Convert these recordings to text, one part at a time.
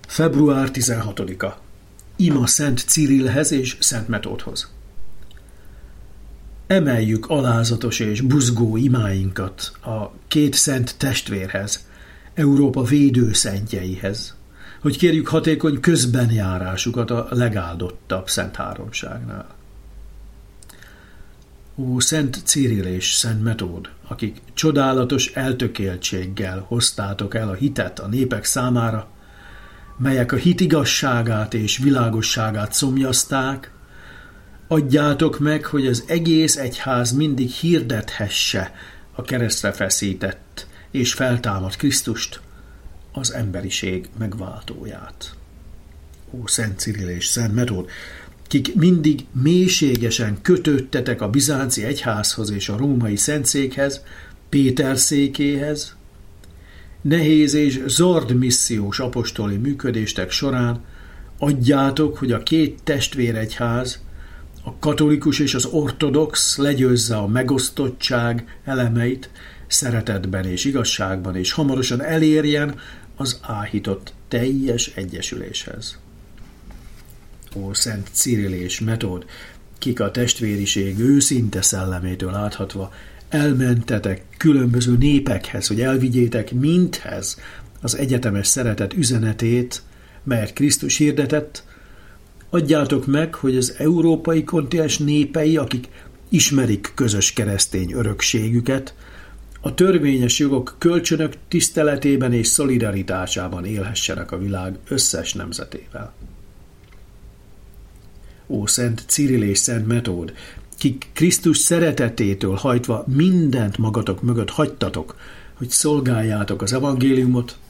Február 16-a. Ima Szent Cirilhez és Szent Metódhoz. Emeljük alázatos és buzgó imáinkat a két szent testvérhez, Európa védőszentjeihez, hogy kérjük hatékony közbenjárásukat a legáldottabb Szent Háromságnál. Ó, Szent Ciril és Szent Metód, akik csodálatos eltökéltséggel hoztátok el a hitet a népek számára, melyek a hit igazságát és világosságát szomjazták, adjátok meg, hogy az egész egyház mindig hirdethesse a keresztre feszített és feltámadt Krisztust, az emberiség megváltóját. Ó, Szent Ciril és Szent Metód, kik mindig mélységesen kötődtetek a bizánci egyházhoz és a római szentszékhez, Péter székéhez, nehéz és zord missziós apostoli működéstek során adjátok, hogy a két testvéregyház, a katolikus és az ortodox legyőzze a megosztottság elemeit szeretetben és igazságban, és hamarosan elérjen az áhított teljes egyesüléshez. Ó, Szent Ciril és Metód, kik a testvériség őszinte szellemétől áthatva elmentetek különböző népekhez, hogy elvigyétek mindhez az egyetemes szeretet üzenetét, melyet Krisztus hirdetett, adjátok meg, hogy az európai kontinens népei, akik ismerik közös keresztény örökségüket, a törvényes jogok kölcsönök tiszteletében és szolidaritásában élhessenek a világ összes nemzetével. Ó, Szent Ciril és Szent Metód, kik Krisztus szeretetétől hajtva mindent magatok mögött hagytatok, hogy szolgáljátok az evangéliumot,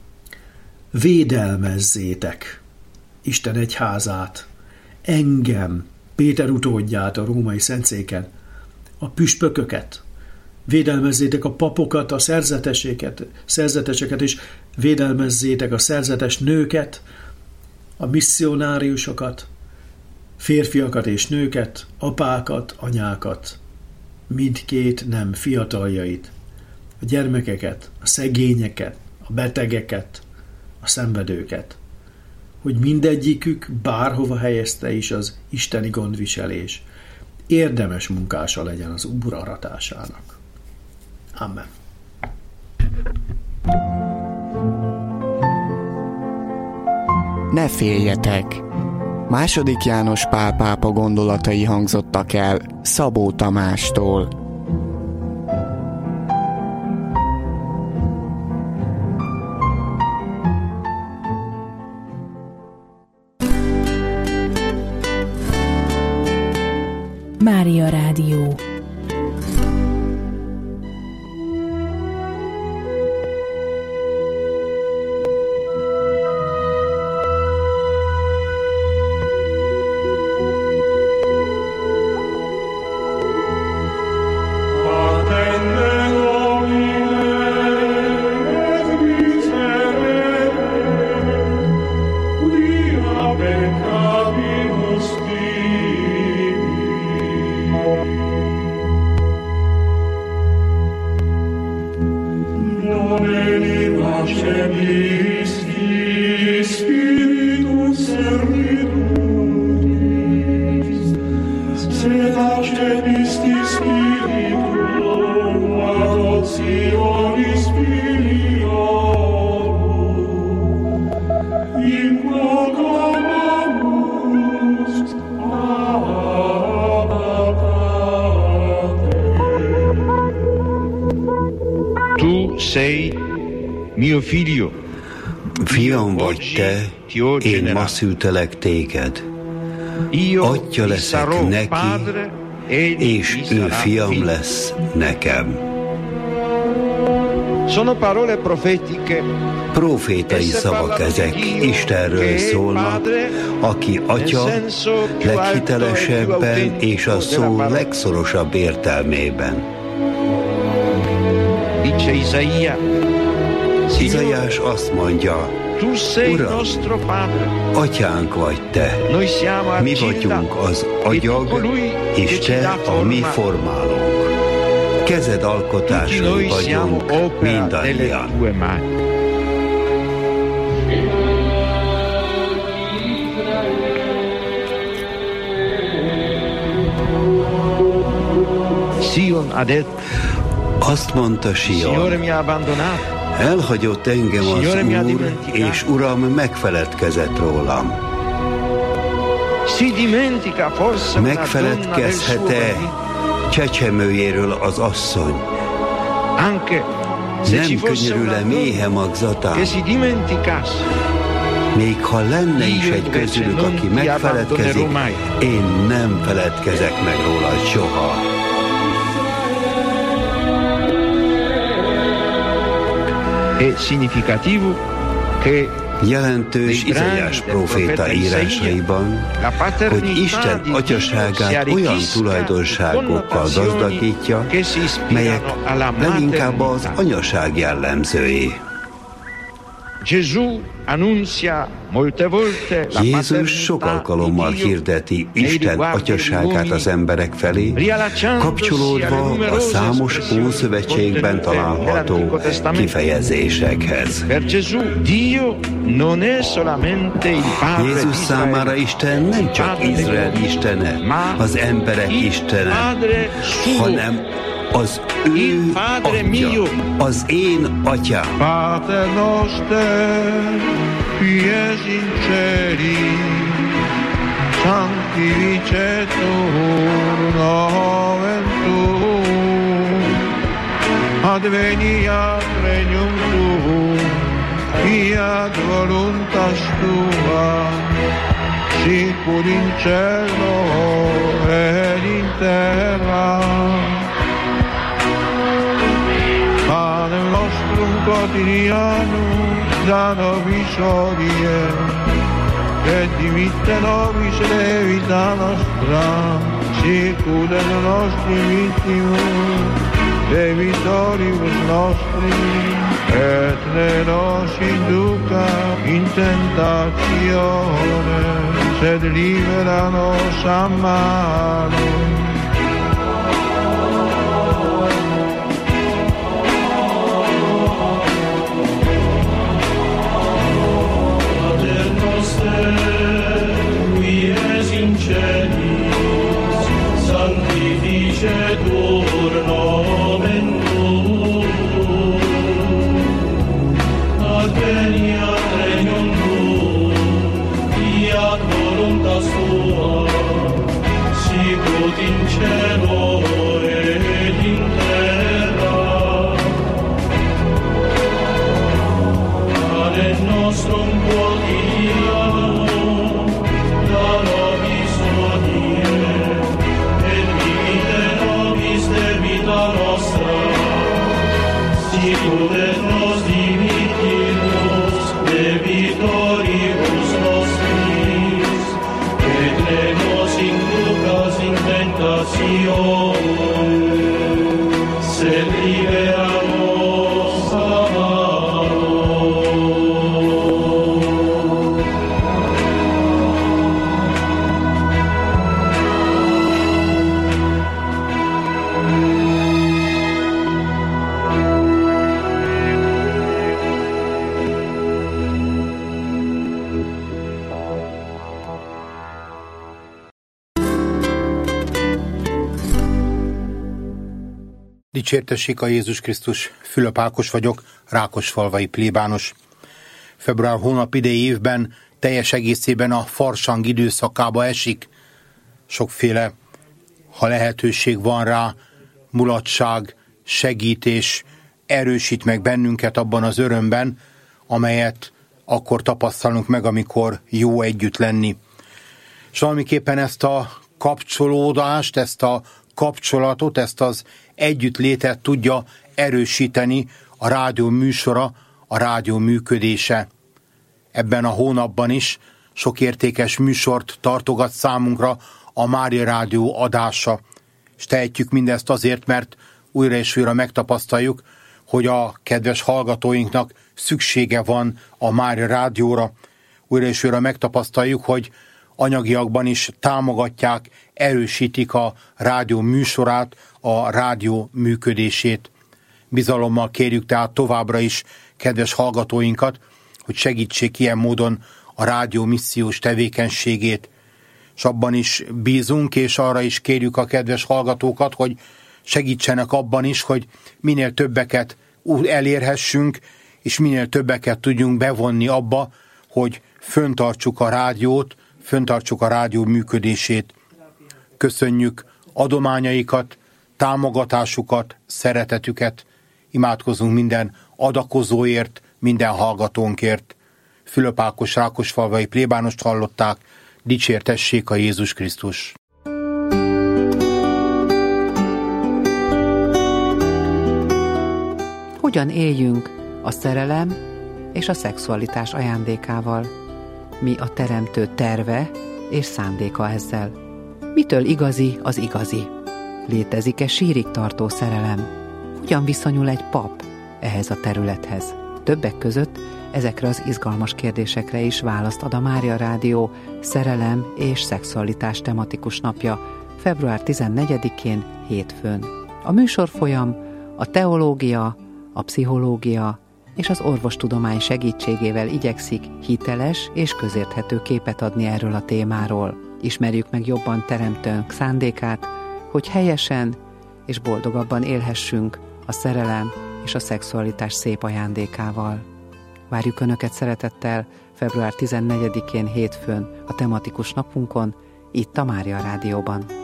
védelmezzétek Isten egyházát, engem, Péter utódját a római szentszéken, a püspököket, védelmezzétek a papokat, a szerzeteseket, és védelmezzétek a szerzetes nőket, a misszionáriusokat, férfiakat és nőket, apákat, anyákat, mindkét nem fiataljait, a gyermekeket, a szegényeket, a betegeket, a szenvedőket, hogy mindegyikük bárhova helyezte is az isteni gondviselés, érdemes munkása legyen az Úr aratásának. Amen. Ne féljetek! II. János Pál pápa gondolatai hangzottak el Szabó Tamástól. Mária Rádió. Fiam vagy te, én ma szültelek téged. Atya leszek neki, és ő fiam lesz nekem. Profétai szavak ezek, Istenről szólnak, aki atya leghitelesebben és a szó legszorosabb értelmében. Izaiás azt mondja, Uram, atyánk vagy te, mi vagyunk az agyag, és te a mi formálónk. Kezed alkotásai vagyunk mindannyian. Azt mondta Sion, elhagyott engem az Úr, és Uram megfeledkezett rólam. Megfeledkezhet-e csecsemőjéről az asszony? Nem könyörül-e méhe magzatán? Még ha lenne is egy közülük, aki megfeledkezik, én nem feledkezek meg róla soha. Jelentős Izaiás próféta írásaiban, hogy Isten atyaságát olyan tulajdonságokkal gazdagítja, melyek leginkább az anyaság jellemzői. Jézus sok alkalommal hirdeti Isten atyaságát az emberek felé, kapcsolódva a számos Ószövetségben található kifejezésekhez. Jézus számára Isten nem csak Izrael istene, az emberek istene, hanem az ő atya, az én atyám. Pater noster, qui es in celis, sanctificetur nomen tuum, adveniat regnum tuum, fiat voluntas tua, sicur in cielo et in terra. Panem nostrum quotidianum da nobis hodie, et dimitte nobis levita nostra, sicut et nostri vittimus, debitoribus nostri, et ne nos induca in tentatione, sed libera nos a malo. Sanctificetur nomen tuum, adveniat regnum tuum, fiat voluntas tua, sicut in cielo et in terra. Panem nostrum quotidianum da nobis hodie, sicut et nos dimittimus debitoribus nostris, et ne nos inducas in tentatione, sed libera nos a malo. Dicsértessék a Jézus Krisztus, Fülöp Ákos vagyok, rákosfalvai plébános. Február hónap idei évben teljes egészében a farsang időszakába esik. Sokféle, ha lehetőség van rá, mulatság, segítés erősít meg bennünket abban az örömben, amelyet akkor tapasztalunk meg, amikor jó együtt lenni. És valamiképpen ezt a kapcsolódást, ezt a kapcsolatot, ezt az együttlétet tudja erősíteni a rádió műsora, a rádió működése. Ebben a hónapban is sok értékes műsort tartogat számunkra a Mária Rádió adása, és tehetjük mindezt azért, mert újra és újra megtapasztaljuk, hogy a kedves hallgatóinknak szüksége van a Mária Rádióra. Újra és újra megtapasztaljuk, hogy anyagiakban is támogatják, erősítik a rádió műsorát, a rádió működését. Bizalommal kérjük tehát továbbra is kedves hallgatóinkat, hogy segítsék ilyen módon a rádió missziós tevékenységét. És abban is bízunk, és arra is kérjük a kedves hallgatókat, hogy segítsenek abban is, hogy minél többeket elérhessünk, és minél többeket tudjunk bevonni abba, hogy föntartsuk a rádiót, föntartsuk a rádió működését. Köszönjük adományaikat, támogatásukat, szeretetüket, imádkozunk minden adakozóért, minden hallgatónkért. Fülöp Ákos rákosfalvai plébánost hallották, dicsértessék a Jézus Krisztus! Hogyan éljünk a szerelem és a szexualitás ajándékával? Mi a teremtő terve és szándéka ezzel? Mitől igazi az igazi? Létezik-e sírig tartó szerelem? Hogyan viszonyul egy pap ehhez a területhez? Többek között ezekre az izgalmas kérdésekre is választ ad a Mária Rádió szerelem és szexualitás tematikus napja február 14-én hétfőn. A műsorfolyam a teológia, a pszichológia és az orvostudomány segítségével igyekszik hiteles és közérthető képet adni erről a témáról. Ismerjük meg jobban teremtőnk szándékát, hogy helyesen és boldogabban élhessünk a szerelem és a szexualitás szép ajándékával. Várjuk Önöket szeretettel február 14-én hétfőn a tematikus napunkon, itt a Mária Rádióban.